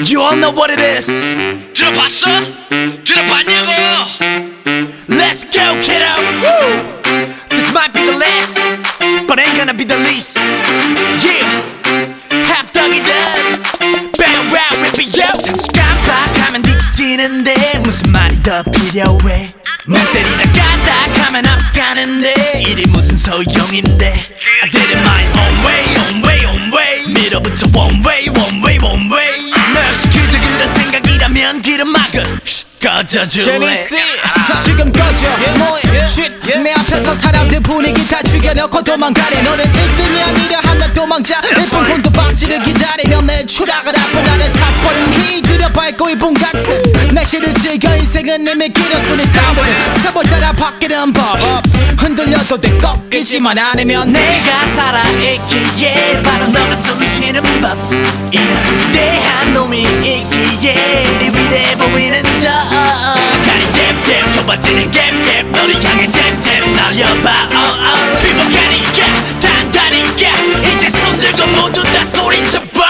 You all know what it is. 들어봤어? 들어봤냐고? Let's go kiddo. Woo! This might be the last, but ain't gonna be the least. Yeah, 탑떡이든 Bam wow rip it yo. 잠시 깜빡하면 뒤지는데 무슨 말이 더 필요해. 문 때리다 까딱하면 앞서가는데 일이 무슨 소용인데. I did it my own way, own way, own way. 미로부터 one way, one way, one way. 너 역시 그저 그런 생각이라면 길은 막을 꺼져줄래. 제니씨 지금 꺼져 뭐해 쉿 내 앞에서 사람들 분위기 다 죽여놓고 도망가래. 너는 1등이 아니라 하나 도망자. 일본 곤도박지를 기다리며 내 추락을 하고 나는 사포를 휘두려 밟고 이분 같은 날씨를 즐겨. 인생은 이미 길어 손이 따보는 세월 따라 바뀌는 법. 흔들려도 돼 꺾이지만 않으면 내가 살아있기에 바로 너가 숨 쉬는 법. 이런 위대한 놈이 있기에 네 위대해 보이는 저 가리 잽잽 좁아지는 갭갭 너를 향해 잽잽 날려봐 비복하니까 단단히가 이제 손들고 모두 다 소리쳐봐.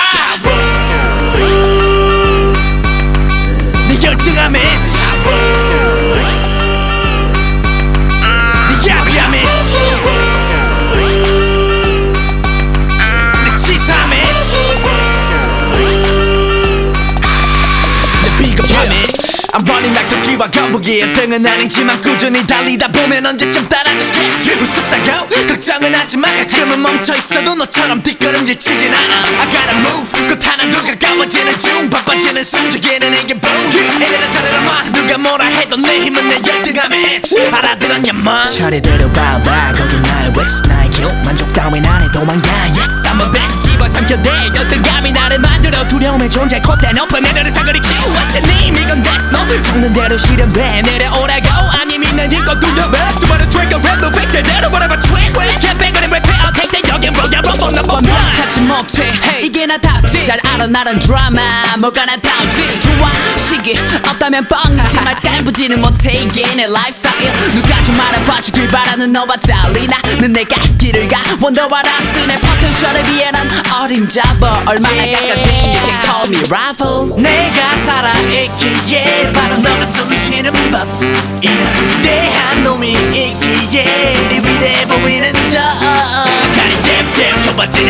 네 열등함에 네 야비함에 내 치사함에 내 비겁함에 I'm running like 토끼와 거북이. 1등은 아니지만 꾸준히 달리다 보면 언제쯤 따라잡겠지. 우습다고 걱정은 하지마. 가끔은 멈춰있어도 너처럼 뒷걸음질 치진 않아. I gotta move 꽃 하나도 가까워지는 중 바빠지는 숨죽이는 이게 boom. 이래라 저래라 마 누가 뭐라 해도 내 힘은 내 열등함에 알아들었냐 마. 차례 들어봐봐 거기 나의 위치 나의 길 만족 따윈 안 해 도망가. Yes I'm a best 씹어삼켜대 열등감이 나를 만들어 두려움의 존재 콧대 높은 애들의 사거리 키 What's your name 이건 that's no 적는 대로 실현돼 내려오라고 아니 믿는 힘껏 굴려봐. 수많은 트랙을 renovate 제대로 whatever track Can't back on it repeat I'll take that 여긴 royal rumble number one. 같이 못해 이게 나 답지. 잘 알아 나는 드라마 뭐가 나 다우지. 좋아 시기 없다면 뻥이지. 말 딴부지는 못해 이게 내 라이프스타일. 누가 좀 알아봐주길 바라는 너와 달리 나는 내가 길을 가 원더와라스. 내 포텐셜에 비해 난 어림잡아. 얼마나 가까운지 You can call me rival. 내가 살아있기에 바로 너가 숨 쉬는 법. 이런 위대한 놈이 있기에 네 위대해 보이는 저 가리 잽잽 좁아지는